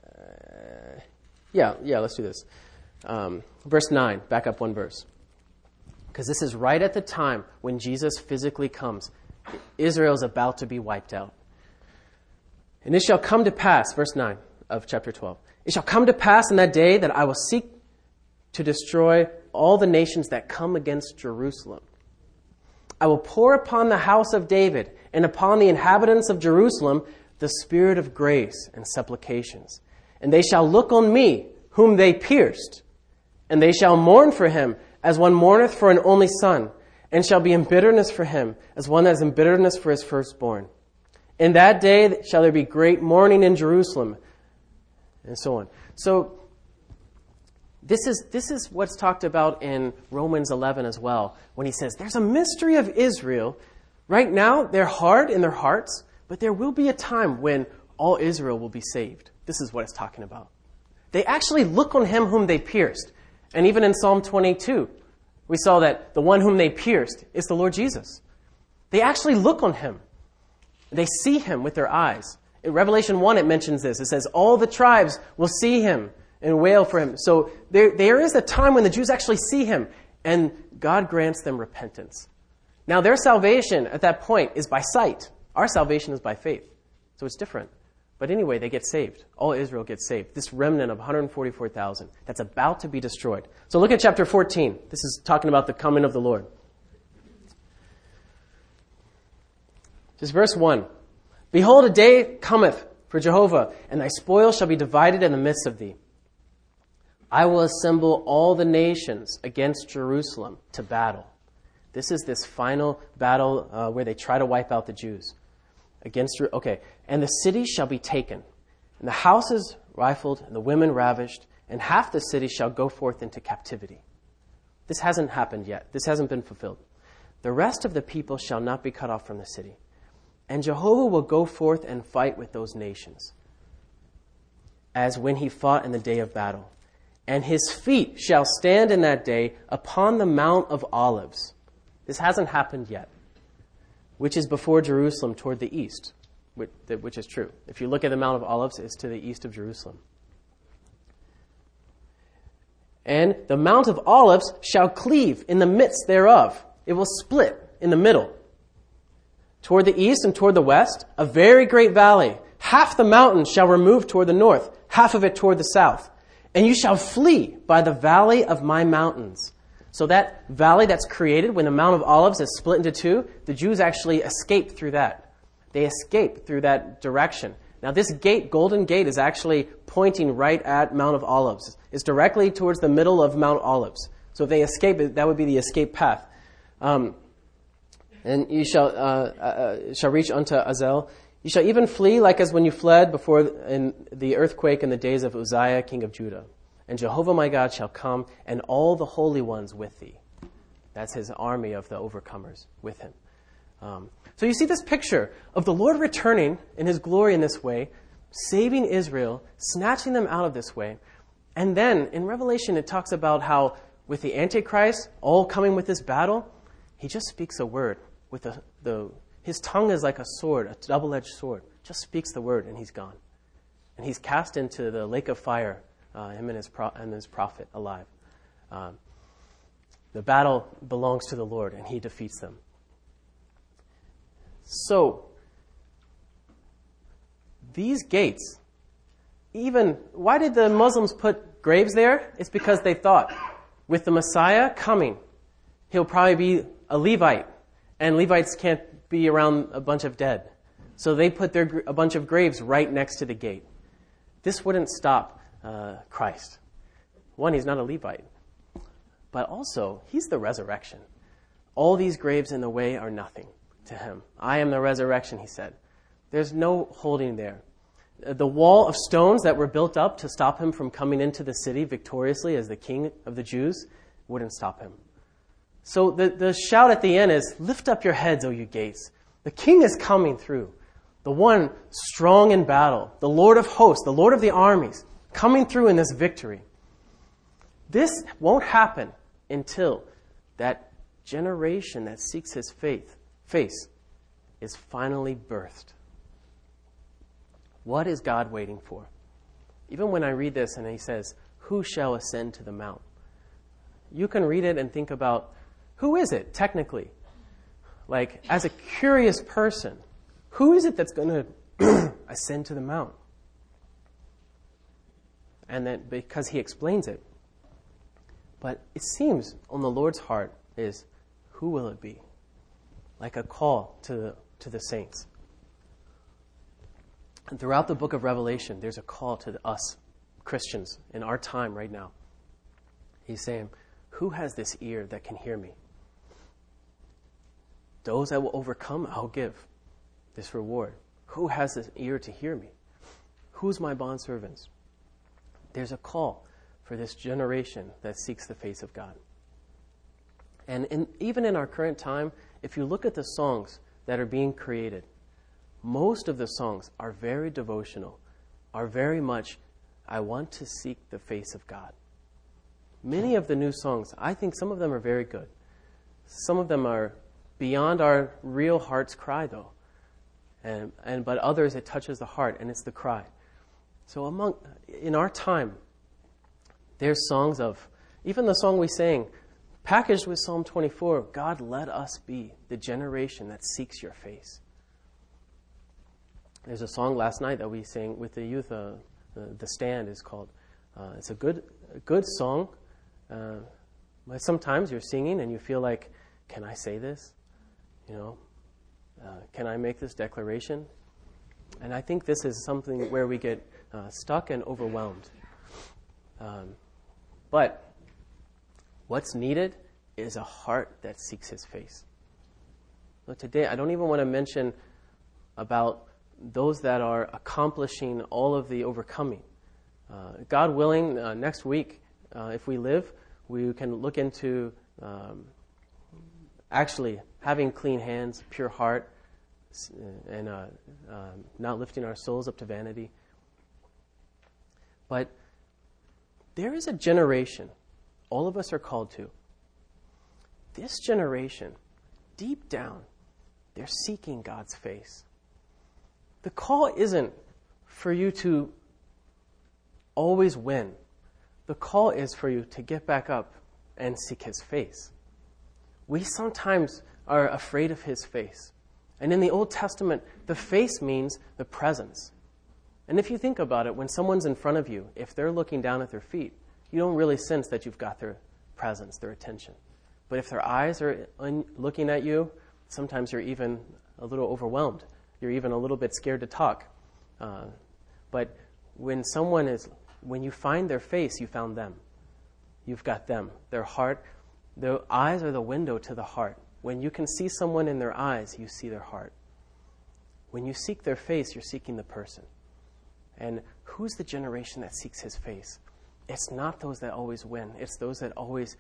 yeah, yeah, let's do this. Um, verse nine, back up one verse. Because this is right at the time when Jesus physically comes. Israel is about to be wiped out. And it shall come to pass, verse nine of chapter twelve, it shall come to pass in that day that I will seek to destroy all the nations that come against Jerusalem. I will pour upon the house of David and upon the inhabitants of Jerusalem the spirit of grace and supplications. And they shall look on me, whom they pierced, and they shall mourn for him as one mourneth for an only son, and shall be in bitterness for him as one that is in bitterness for his firstborn. In that day shall there be great mourning in Jerusalem, and so on. So this is this is what's talked about in Romans eleven as well, when he says there's a mystery of Israel. Right now, they're hard in their hearts, but there will be a time when all Israel will be saved. This is what it's talking about. They actually look on him whom they pierced. And even in Psalm twenty-two, We saw that the one whom they pierced is the Lord Jesus. They actually look on him. They see him with their eyes. In Revelation one, it mentions this. It says, all the tribes will see him and wail for him. So there, there is a time when the Jews actually see him, and God grants them repentance. Now, their salvation at that point is by sight. Our salvation is by faith. So it's different. But anyway, they get saved. All Israel gets saved. This remnant of one hundred forty-four thousand that's about to be destroyed. So look at chapter fourteen. This is talking about the coming of the Lord. Just verse one. Behold, a day cometh for Jehovah, and thy spoil shall be divided in the midst of thee. I will assemble all the nations against Jerusalem to battle. This is this final battle uh, where they try to wipe out the Jews. Against, okay, and the city shall be taken, and the houses rifled, and the women ravished, and half the city shall go forth into captivity. This hasn't happened yet. This hasn't been fulfilled. The rest of the people shall not be cut off from the city. And Jehovah will go forth and fight with those nations, as when he fought in the day of battle. And his feet shall stand in that day upon the Mount of Olives. This hasn't happened yet, which is before Jerusalem toward the east, which is true. If you look at the Mount of Olives, it's to the east of Jerusalem. And the Mount of Olives shall cleave in the midst thereof. It will split in the middle. Toward the east and toward the west, a very great valley. Half the mountain shall remove toward the north, half of it toward the south. And you shall flee by the valley of my mountains. So that valley that's created when the Mount of Olives is split into two, the Jews actually escape through that. They escape through that direction. Now this gate, Golden Gate, is actually pointing right at Mount of Olives. It's directly towards the middle of Mount Olives. So if they escape, that would be the escape path. Um, and you shall uh, uh, shall reach unto Azel. You shall even flee like as when you fled before in the earthquake in the days of Uzziah, king of Judah. And Jehovah my God shall come, and all the holy ones with thee. That's his army of the overcomers with him. Um, so you see this picture of the Lord returning in his glory in this way, saving Israel, snatching them out of this way. And then in Revelation it talks about how with the Antichrist all coming with this battle, he just speaks a word. With the, the his tongue is like a sword, a double-edged sword. Just speaks the word and he's gone. And he's cast into the lake of fire, uh, him and his, pro- and his prophet alive. Um, the battle belongs to the Lord and he defeats them. So, these gates, even, why did the Muslims put graves there? It's because they thought, with the Messiah coming, he'll probably be a Levite, and Levites can't be around a bunch of dead. So they put their a bunch of graves right next to the gate. This wouldn't stop uh, Christ. One, he's not a Levite, but also, he's the resurrection. All these graves in the way are nothing to him. I am the resurrection, he said. There's no holding there. The wall of stones that were built up to stop him from coming into the city victoriously as the king of the Jews wouldn't stop him. So the, the shout at the end is, lift up your heads, O you gates. The king is coming through. The one strong in battle, the Lord of hosts, the Lord of the armies, coming through in this victory. This won't happen until that generation that seeks his faith, face is finally birthed. What is God waiting for? Even when I read this and he says, who shall ascend to the mount? You can read it and think about, who is it technically? Like, as a curious person, who is it that's going to ascend to the mount? And then, because he explains it. But it seems on the Lord's heart is, who will it be? Like a call to the, to the saints. And throughout the book of Revelation, there's a call to us, Christians, in our time right now. He's saying, who has this ear that can hear me? Those that will overcome, I'll give this reward. Who has this ear to hear me? Who's my bondservants? There's a call for this generation that seeks the face of God. And in, even in our current time, if you look at the songs that are being created, most of the songs are very devotional, are very much, I want to seek the face of God. Many of the new songs, I think some of them are very good. Some of them are beyond our real heart's cry, though. And, and but others, it touches the heart, and it's the cry. So among in our time, there's songs of, even the song we sang, packaged with Psalm twenty-four, God, let us be the generation that seeks your face. There's a song last night that we sang with the youth, uh, the, the Stand is called. Uh, it's a good, a good song. Uh, but sometimes you're singing and you feel like, can I say this? You know, uh, can I make this declaration? And I think this is something where we get uh, stuck and overwhelmed. Um, but what's needed is a heart that seeks his face. So today, I don't even want to mention about those that are accomplishing all of the overcoming. Uh, God willing, uh, next week, uh, if we live, we can look into um, actually having clean hands, pure heart, and uh, uh, not lifting our souls up to vanity. But there is a generation, all of us are called to. This generation, deep down, they're seeking God's face. The call isn't for you to always win. The call is for you to get back up and seek his face. We sometimes are afraid of his face. And in the Old Testament, the face means the presence. And if you think about it, when someone's in front of you, if they're looking down at their feet, you don't really sense that you've got their presence, their attention. But if their eyes are un- looking at you, sometimes you're even a little overwhelmed. You're even a little bit scared to talk. Uh, but when someone is, when you find their face, you found them. You've got them. Their heart, their eyes are the window to the heart. When you can see someone in their eyes, you see their heart. When you seek their face, you're seeking the person. And who's the generation that seeks his face? It's not those that always win. It's those that always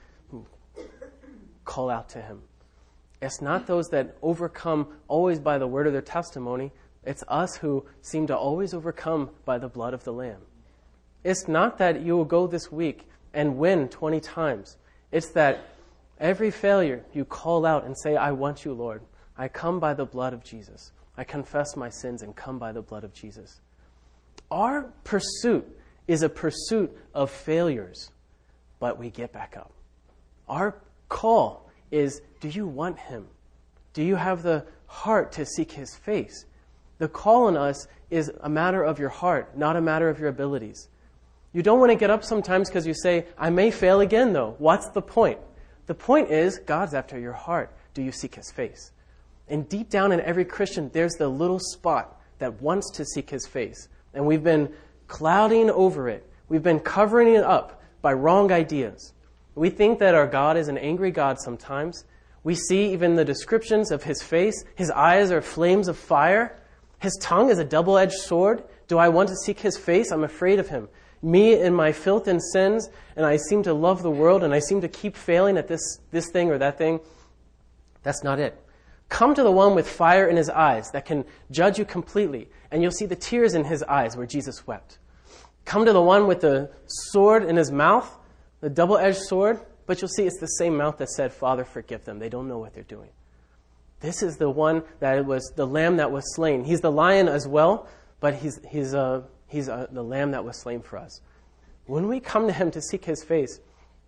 call out to him. It's not those that overcome always by the word of their testimony. It's us who seem to always overcome by the blood of the Lamb. It's not that you will go this week and win twenty times. It's that every failure you call out and say, I want you, Lord. I come by the blood of Jesus. I confess my sins and come by the blood of Jesus. Our pursuit is a pursuit of failures, but we get back up. Our call is, do you want him? Do you have the heart to seek his face? The call on us is a matter of your heart, not a matter of your abilities. You don't want to get up sometimes because you say, I may fail again though. What's the point? The point is, God's after your heart. Do you seek his face? And deep down in every Christian, there's the little spot that wants to seek his face. And we've been clouding over it. We've been covering it up by wrong ideas. We think that our God is an angry God sometimes. We see even the descriptions of his face. His eyes are flames of fire. His tongue is a double-edged sword. Do I want to seek his face? I'm afraid of him. Me and my filth and sins, and I seem to love the world, and I seem to keep failing at this, this thing or that thing. That's not it. Come to the one with fire in his eyes that can judge you completely, and you'll see the tears in his eyes where Jesus wept. Come to the one with the sword in his mouth, the double-edged sword, but you'll see it's the same mouth that said, Father, forgive them. They don't know what they're doing. This is the one that was the lamb that was slain. He's the lion as well, but he's he's uh, he's uh, the lamb that was slain for us. When we come to him to seek his face,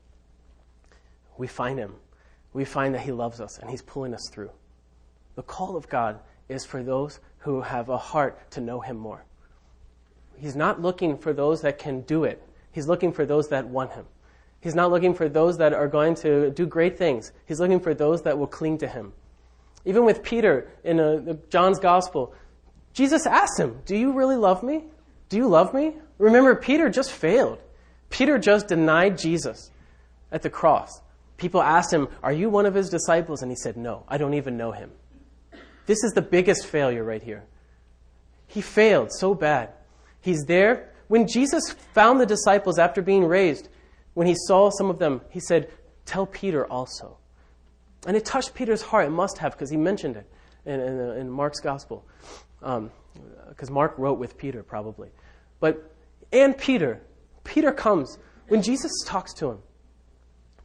we find him. We find that he loves us and he's pulling us through. The call of God is for those who have a heart to know him more. He's not looking for those that can do it. He's looking for those that want him. He's not looking for those that are going to do great things. He's looking for those that will cling to him. Even with Peter in uh, John's gospel, Jesus asked him, do you really love me? Do you love me? Remember, Peter just failed. Peter just denied Jesus at the cross. People asked him, are you one of his disciples? And he said, no, I don't even know him. This is the biggest failure right here. He failed so bad. He's there. When Jesus found the disciples after being raised, when he saw some of them, he said, tell Peter also. And it touched Peter's heart. It must have, because he mentioned it in, in, in Mark's gospel. Because um, Mark wrote with Peter, probably. But, and Peter. Peter comes. When Jesus talks to him,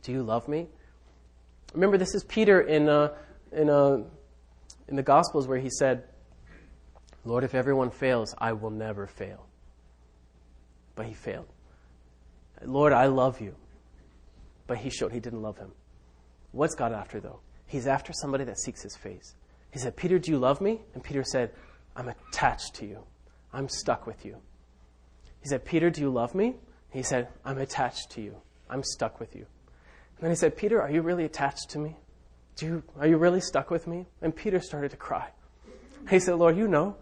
Do you love me? Remember, this is Peter in uh, in uh, in the Gospels where he said, Lord, if everyone fails, I will never fail. But he failed. Lord, I love you. But he showed he didn't love him. What's God after, though? He's after somebody that seeks his face. He said, Peter, do you love me? And Peter said, I'm attached to you. I'm stuck with you. He said, Peter, do you love me? He said, I'm attached to you. I'm stuck with you. And then he said, Peter, are you really attached to me? Do you, are you really stuck with me? And Peter started to cry. He said, Lord, you know.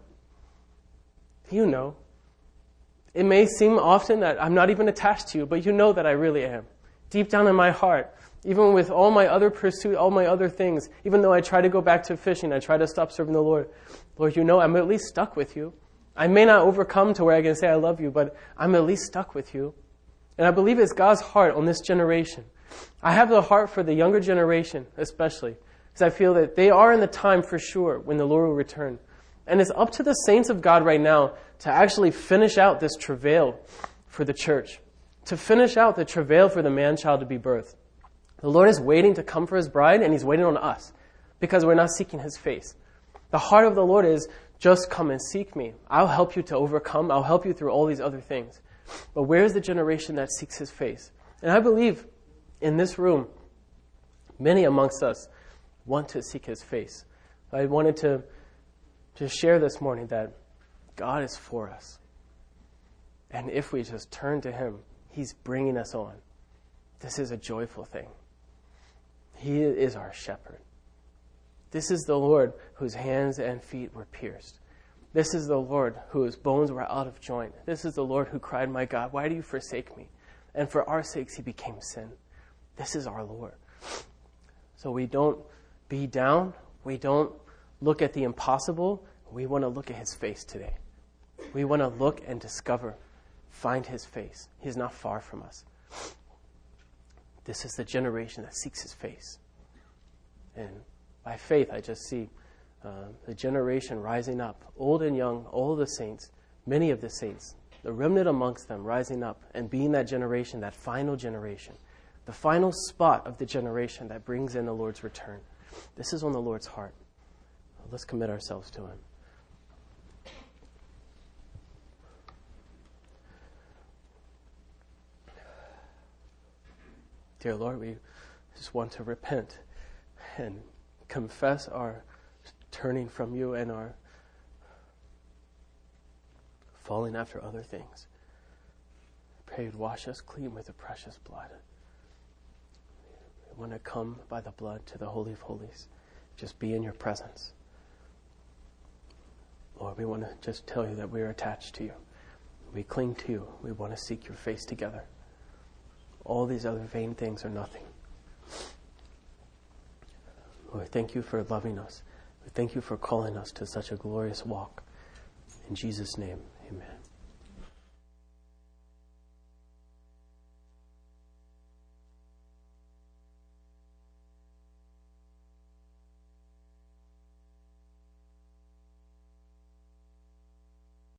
You know. It may seem often that I'm not even attached to you, but you know that I really am. Deep down in my heart, even with all my other pursuit, all my other things, even though I try to go back to fishing, I try to stop serving the Lord, Lord, you know I'm at least stuck with you. I may not overcome to where I can say I love you, but I'm at least stuck with you. And I believe it's God's heart on this generation. I have the heart for the younger generation, especially, because I feel that they are in the time for sure when the Lord will return. And it's up to the saints of God right now to actually finish out this travail for the church, to finish out the travail for the man-child to be birthed. The Lord is waiting to come for his bride, and he's waiting on us because we're not seeking his face. The heart of the Lord is, just come and seek me. I'll help you to overcome. I'll help you through all these other things. But where's the generation that seeks his face? And I believe in this room, many amongst us want to seek his face. I wanted to, to share this morning that God is for us. And if we just turn to him, he's bringing us on. This is a joyful thing. He is our shepherd. This is the Lord whose hands and feet were pierced. This is the Lord whose bones were out of joint. This is the Lord who cried, my God, why do you forsake me? And for our sakes he became sin. This is our Lord. So we don't be down. We don't look at the impossible. We want to look at his face today. We want to look and discover, find his face. He's not far from us. This is the generation that seeks his face. And by faith, I just see uh, the generation rising up, old and young, all the saints, many of the saints, the remnant amongst them rising up and being that generation, that final generation, the final spot of the generation that brings in the Lord's return. This is on the Lord's heart. Let's commit ourselves to him. Dear Lord, we just want to repent and confess our turning from you and our falling after other things. Pray you'd wash us clean with the precious blood. We want to come by the blood to the Holy of Holies. Just be in your presence. Lord, we want to just tell you that we are attached to you. We cling to you. We want to seek your face together. All these other vain things are nothing. Lord, thank you for loving us. Thank you for calling us to such a glorious walk. In Jesus' name, amen.